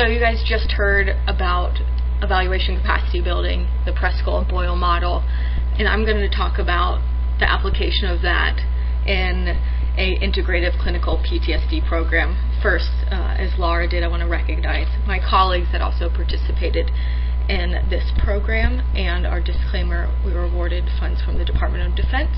So you guys just heard about evaluation capacity building, the Preskill and Boyle model, and I'm going to talk about the application of that in a integrative clinical PTSD program. First, as Laura did, I want to recognize my colleagues that also participated in this program, and our disclaimer, we were awarded funds from the Department of Defense.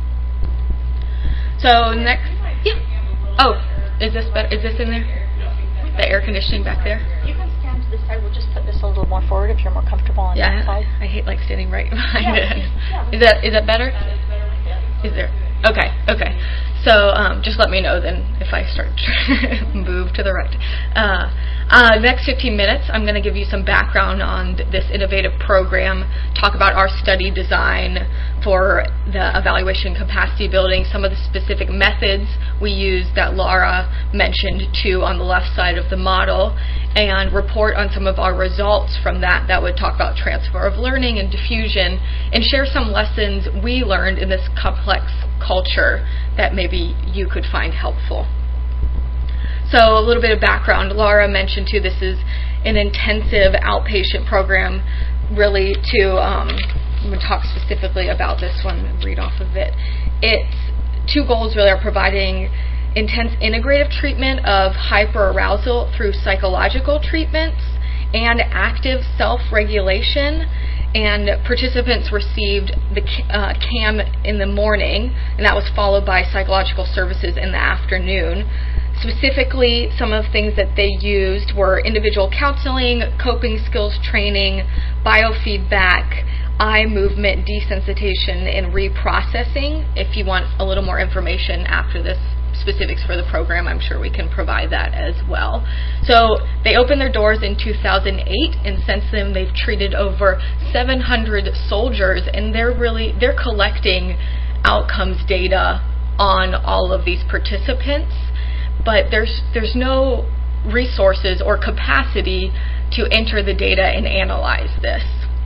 So next, oh, is this better? Is this in there? The air conditioning back there? You can stand to the side. We'll just put this a little more forward if you're more comfortable on that side. I hate like standing right behind it. Is that better? Is there? Okay. So just let me know then if I start to move to the right. Next 15 minutes, I'm going to give you some background on this innovative program, talk about our study design for the evaluation capacity building, some of the specific methods we use that Laura mentioned too on the left side of the model, and report on some of our results from that would talk about transfer of learning and diffusion, and share some lessons we learned in this complex culture that maybe you could find helpful. So a little bit of background. Laura mentioned too, this is an intensive outpatient program really to, I'm going to talk specifically about this one, read off of it. Its two goals really are providing intense integrative treatment of hyperarousal through psychological treatments and active self-regulation. And participants received the CAM in the morning, and that was followed by psychological services in the afternoon. Specifically, some of the things that they used were individual counseling, coping skills training, biofeedback, eye movement desensitization, and reprocessing. If you want a little more information after this, specifics for the program, I'm sure we can provide that as well. So they opened their doors in 2008, and since then they've treated over 700 soldiers, and they're collecting outcomes data on all of these participants, but there's no resources or capacity to enter the data and analyze this.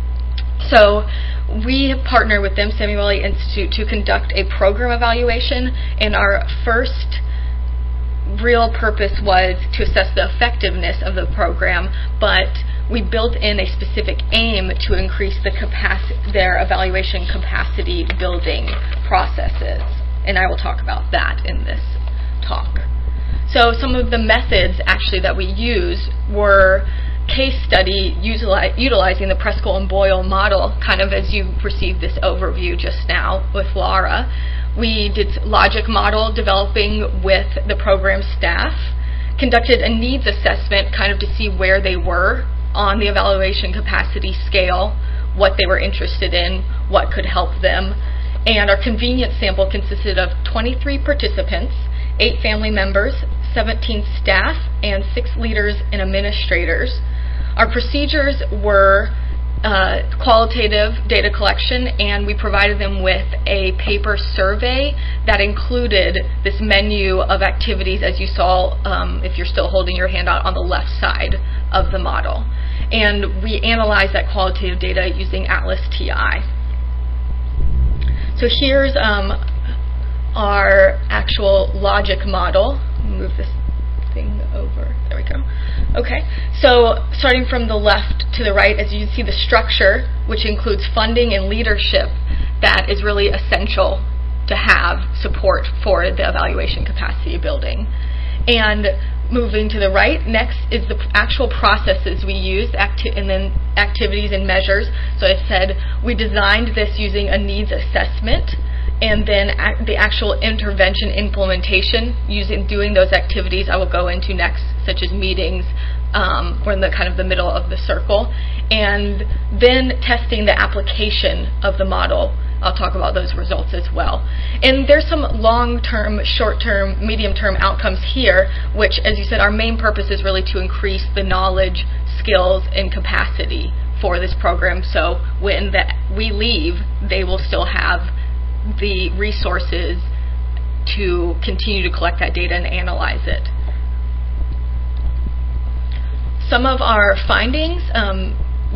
So we have partnered with them, Samueli Institute, to conduct a program evaluation, and our first real purpose was to assess the effectiveness of the program, but we built in a specific aim to increase their evaluation capacity building processes, and I will talk about that in this talk. So some of the methods actually that we used were case study utilizing the Preskill and Boyle model, kind of as you received this overview just now with Laura. We did logic model developing with the program staff, conducted a needs assessment kind of to see where they were on the evaluation capacity scale, what they were interested in, what could help them, and our convenience sample consisted of 23 participants, 8 family members, 17 staff, and 6 leaders and administrators. Our procedures were qualitative data collection, and we provided them with a paper survey that included this menu of activities, as you saw if you're still holding your handout on the left side of the model. And we analyzed that qualitative data using Atlas TI. So here's our actual logic model. Move this thing over. There we go. Okay, so starting from the left to the right, as you can see, the structure, which includes funding and leadership, that is really essential to have support for the evaluation capacity building. And moving to the right, next is the actual processes we used, and then activities and measures. So I said we designed this using a needs assessment, and then the actual intervention implementation doing those activities I will go into next, such as meetings. We're in the kind of the middle of the circle, and then testing the application of the model. I'll talk about those results as well. And there's some long-term, short-term, medium-term outcomes here, which, as you said, our main purpose is really to increase the knowledge, skills, and capacity for this program. So when we leave, they will still have the resources to continue to collect that data and analyze it. Some of our findings,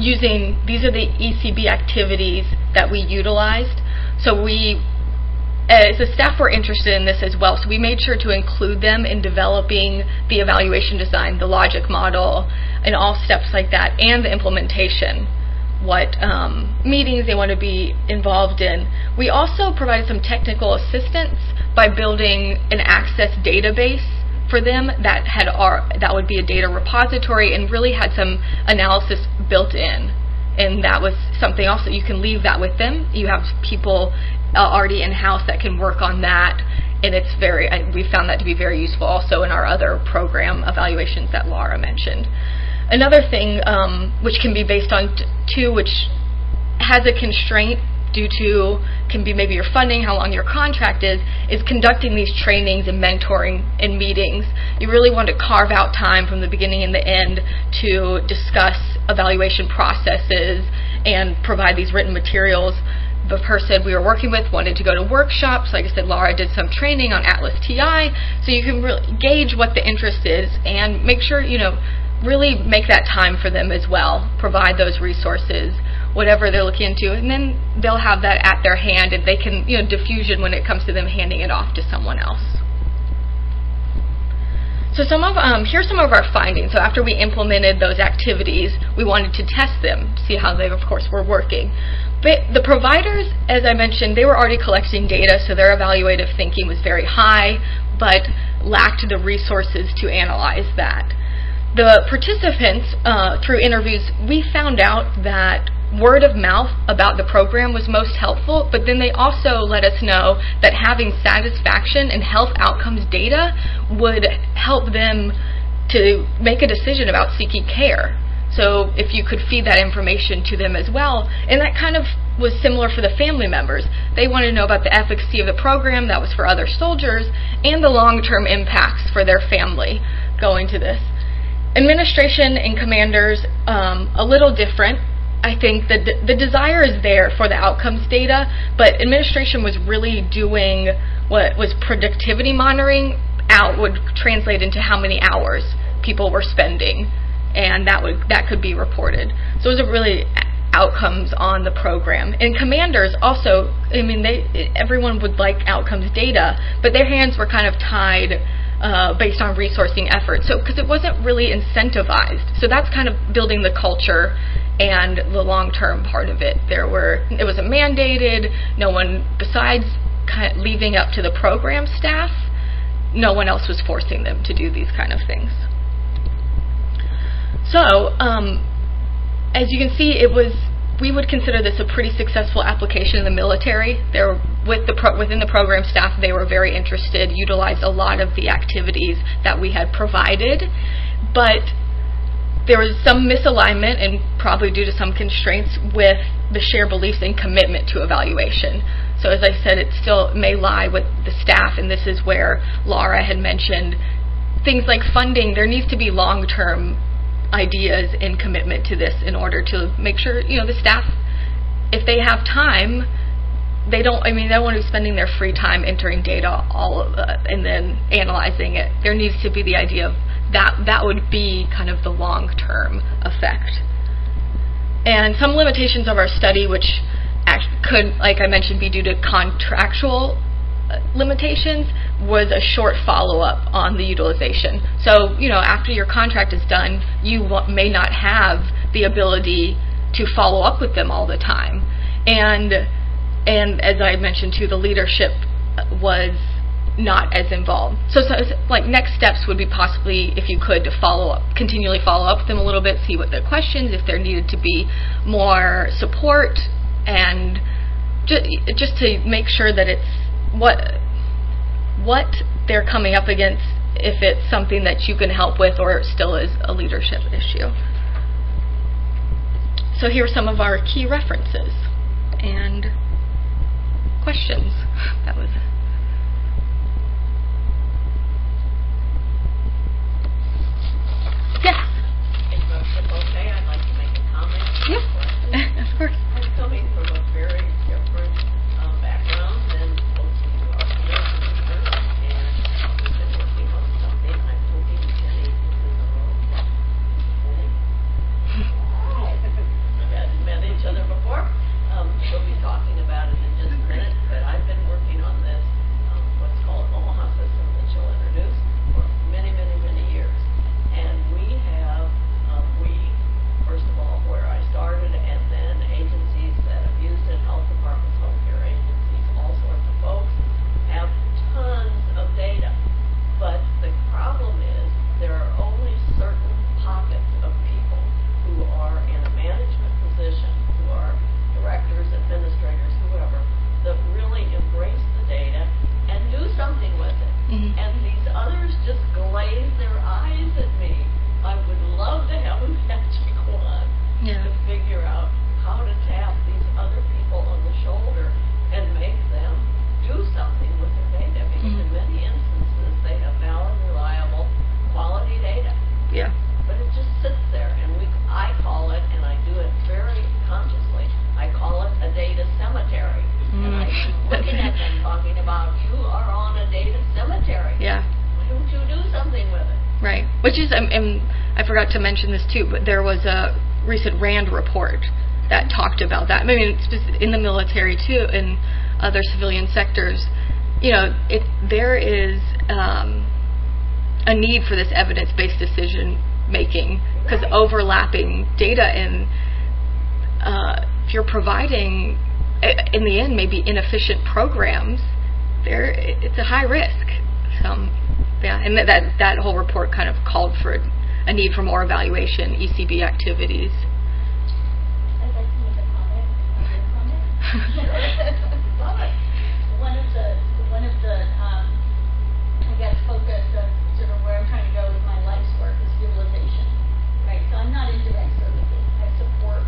these are the ECB activities that we utilized. So we as a staff, we're interested in this as well, so we made sure to include them in developing the evaluation design, the logic model, and all steps like that, and the implementation, what meetings they want to be involved in. We also provided some technical assistance by building an Access database for them that would be a data repository and really had some analysis built in. And that was something also, you can leave that with them. You have people already in-house that can work on that, and it's we found that to be very useful also in our other program evaluations that Laura mentioned. Another thing which can be based on which has a constraint due to, can be maybe your funding, how long your contract is conducting these trainings and mentoring and meetings. You really want to carve out time from the beginning and the end to discuss evaluation processes and provide these written materials. The person we were working with wanted to go to workshops. Like I said, Laura did some training on Atlas TI, so you can really gauge what the interest is and make sure, really make that time for them as well. Provide those resources, whatever they're looking into, and then they'll have that at their hand, and they can, diffusion when it comes to them handing it off to someone else. So here's some of our findings. So after we implemented those activities, we wanted to test them, see how they, of course, were working. But the providers, as I mentioned, they were already collecting data, so their evaluative thinking was very high, but lacked the resources to analyze that. The participants, through interviews, we found out that word of mouth about the program was most helpful, but then they also let us know that having satisfaction and health outcomes data would help them to make a decision about seeking care. So if you could feed that information to them as well, and that kind of was similar for the family members. They wanted to know about the efficacy of the program that was for other soldiers and the long-term impacts for their family going to this. Administration and commanders, a little different. I think the desire is there for the outcomes data, but administration was really doing what was productivity monitoring would translate into how many hours people were spending, and that could be reported. So it was really outcomes on the program. And commanders also, everyone would like outcomes data, but their hands were kind of tied based on resourcing efforts. So because it wasn't really incentivized. So that's kind of building the culture and the long-term part of it. It wasn't mandated. No one, besides kind of leaving up to the program staff, no one else was forcing them to do these kind of things. So, as you can see, we would consider this a pretty successful application in the military. Within the program staff, they were very interested, utilized a lot of the activities that we had provided, but there was some misalignment, and probably due to some constraints, with the shared beliefs and commitment to evaluation. So as I said, it still may lie with the staff, and this is where Laura had mentioned things like funding. There needs to be long-term ideas and commitment to this in order to make sure, the staff, if they have time, they don't want to be spending their free time entering data and then analyzing it. There needs to be the idea of that would be kind of the long-term effect. And some limitations of our study, which could, like I mentioned, be due to contractual limitations, was a short follow-up on the utilization. So, after your contract is done, you may not have the ability to follow up with them all the time. And as I mentioned too, the leadership was not as involved. So like next steps would be possibly, if you could, to continually follow up with them a little bit, see what their questions, if there needed to be more support, and just to make sure that it's what they're coming up against, if it's something that you can help with or it still is a leadership issue. So here are some of our key references and questions. That was yes. If okay, I'd like to make a comment. Yeah, of course. I'm coming from a very different background than most of our students, and we've been working on something. I'm hoping Jenny is in the room. We hadn't met each other before. We'll be talking about it in just a minute, but I've been working on this Which is, I forgot to mention this too, but there was a recent RAND report that talked about that. I mean, in the military too, in other civilian sectors, there is a need for this evidence-based decision making, because overlapping data, and if you're providing, in the end, maybe inefficient programs, it's a high risk. So, and that whole report kind of called for a need for more evaluation, ECB activities. I'd like to make a comment on your comment. One of the I guess, focus of sort of where I'm trying to go with my life's work is utilization, right? So I'm not in direct services. I support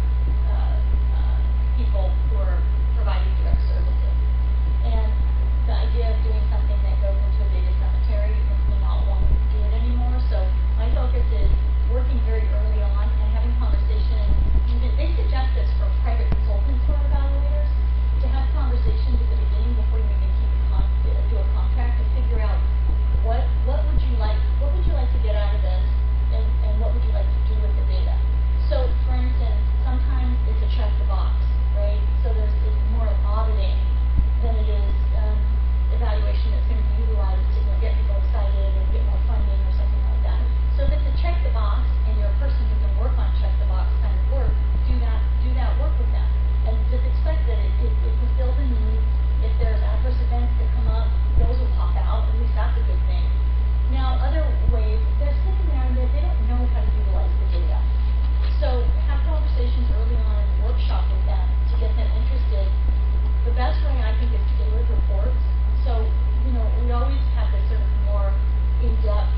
people who are providing direct services. And the idea of doing something that goes into a data cemetery makes me not want to do it anymore. So my focus is working very early on and having conversations. They suggest this for private consultants who are evaluators, to have conversations at the beginning before you even do a contract, to figure out what would you like to get out of this, and what would you like to do with the data. So, for instance, sometimes it's a check the box, right? So it's more of auditing than it is evaluation that's going to be utilized to get people excited and get more funding or something like that. So if it's a check the box and you're a person who can work on check the box kind of work, do that work with them. And just expect that it fulfills a need. If there's adverse events that come up, those will pop out. At least that's a good thing. Now, other ways, they're sitting there and they don't know how to utilize the data. So have conversations early on in the workshop with them to get them interested. The best way, I think, is tailored reports. So, we always have this sort of more in-depth,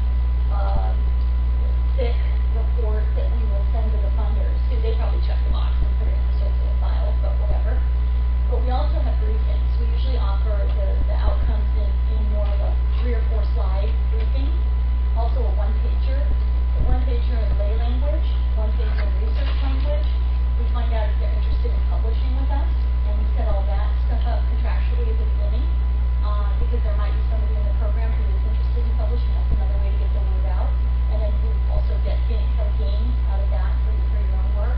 thick report that we will send to the funders. So they probably check the box and put it in the circular file, but whatever. But we also have briefings. We usually offer the outcomes in more of a 3 or 4 slide briefing. Also a one-pager. A one-pager in lay language, one-pager in research language. We find out if they're interested in publishing with us, and we set all that stuff up contractually at the beginning, because there might be somebody in the program who is interested in publishing. That's another way to get the word out. And then you also get gain out of that for your own work.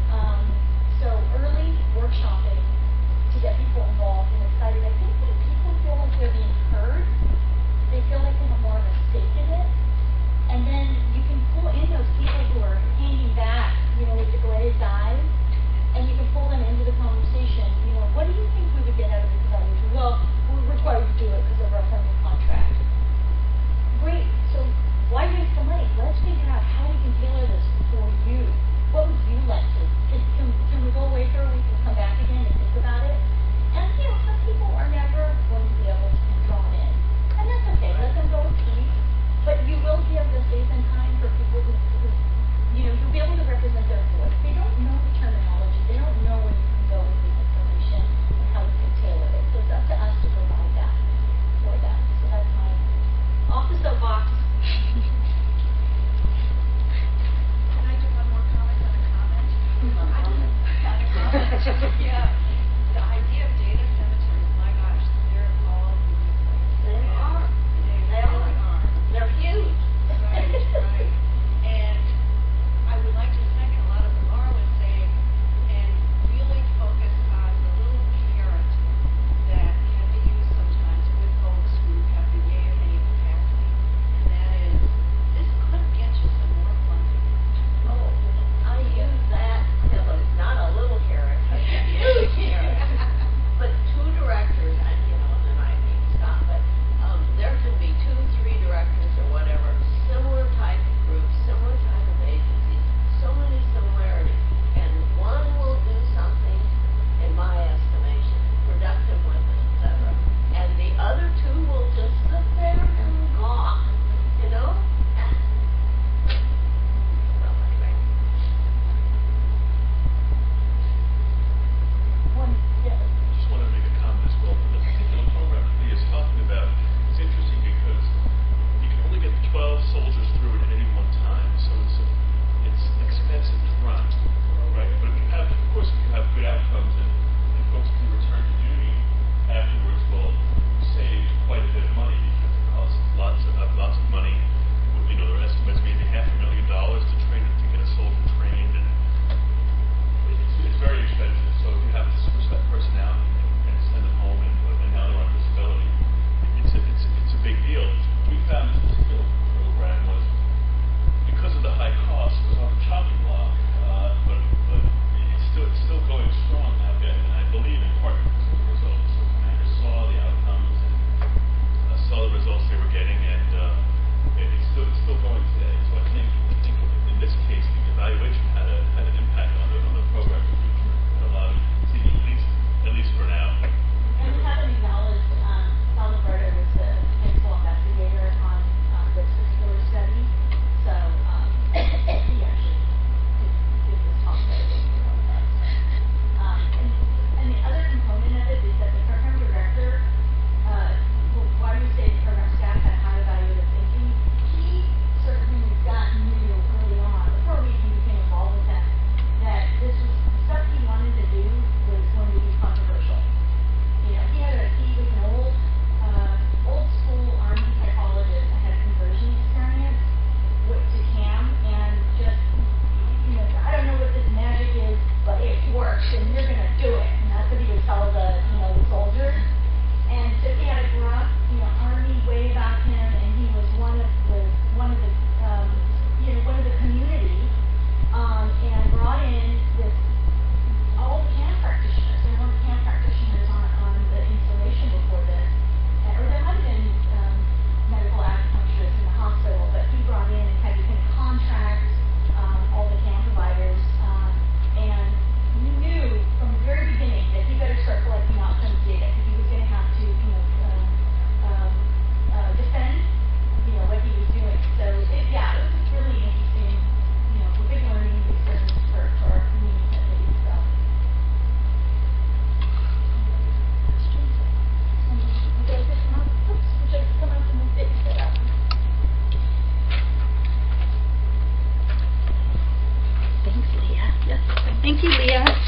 So early workshopping to get people involved and excited. I think when people feel like they're being heard, they feel like they have more of a stake in it. And then you can pull in those people who are hanging back, with the glazed eyes, and you can pull them into the conversation. What do you think we would get out of this evaluation? Well, we're required to do it because of our funding contract. Great. So why waste the money? Let's figure out how we can tailor this for you. What would you like to? Can we go away for a week and come back again and think about it? And some people are never going to be able to be drawn in, and that's okay. Let them go with peace. But you will give the space and time for people who you'll be able to represent their voice. They don't know the terminology. They don't know where you can go with this information and how you can tailor it. So it's up to us to provide that. Thank you, Leah.